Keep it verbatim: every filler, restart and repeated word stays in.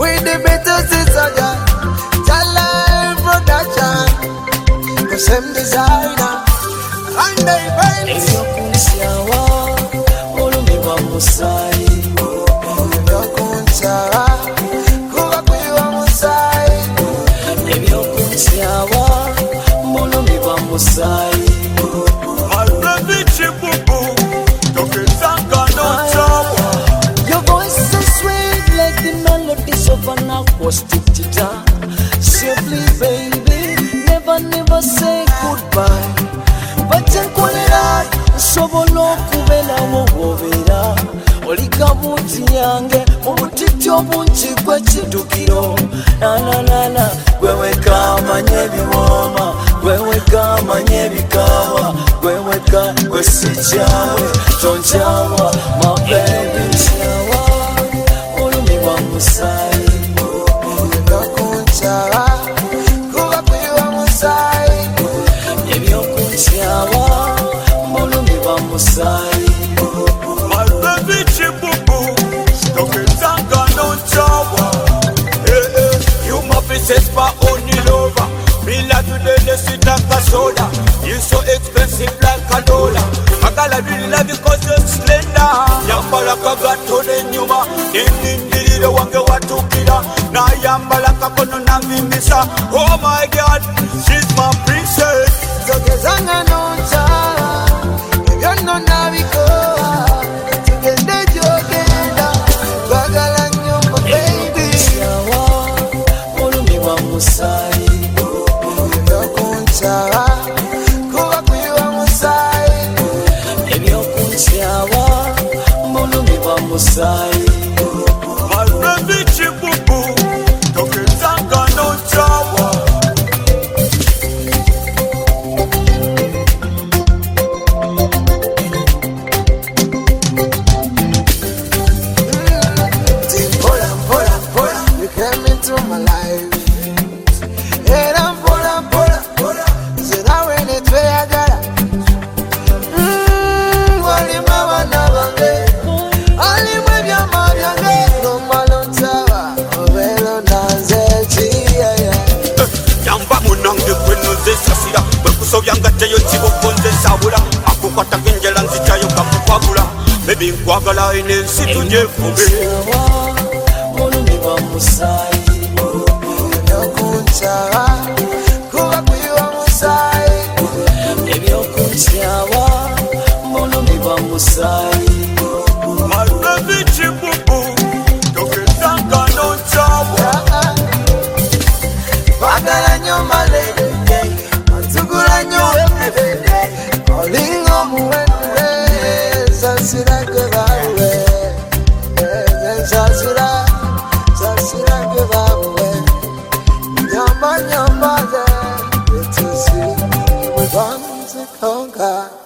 with the better sister, Jala production, the same designer, and they find Eyo kunsiawa, mulumi wa musai. Eyo kunsiawa, kuba kuiwa musai. Eyo kunsiawa, mulumi wa musai. Your voice is so sweet like the melodies of an acoustic guitar. So please, baby, never, never say goodbye. But nkolera nsobola okubeera wowobera olika buti yange mu butiti obungi bw'ekiddukiro nananana gweweka amanye ebiwooma gweweka amanye ebikaawa gweweka gwe sikyawe tonkyawa my baby nkyawa olumiwa musaayi Ebyokunkyawa kuba kuiwa musaayi ebyokunkyawa mulumiwa musaayi soda. You so expensive like a dollar. I gotta really love you cause you're slender. Yambala kagato de nyuma Nindi the wange watukira Na yambala kakono na mimisa. Oh my god, she's my princess. Zogezanga nonchawa Ebyono nabikowa Tugende jogenda Twagala nnyo my baby Nkyawa mulumiwa musaayi Ebyokunkyawa kuba kuiwa musaayi ebyokunkyawa mulumiwa musaayi My baby chibubu Togezanga nonchawa Mpola mpola mpola You came into my life Era mpola mpola mpola Nze nawe netweyagala Mm, walimu abaana bange Alimu ebyama byange Nomala onsaba obeera nanze ki Yamba munange kweno nze sasira Bwekusobya ngatteyo kiboko nze sabula Akukwata kenjala nzitayo kamukwagula Baby nkwagala enensi tunyefube Nkyawa mulumiwa musaayi Ebyokunkyawa kuba kuiwa musaayi ebyokunkyawa mulumiwa musaayi My baby chibubu Togezanga nonchawa Kwagala nnyo my lady Nsugula nnyo everyday Olinga omuwendo Nsasira gwe bawe Nsasira Nsasira gwe bawe Nyamba nyamba ze Let's see We're going to conquer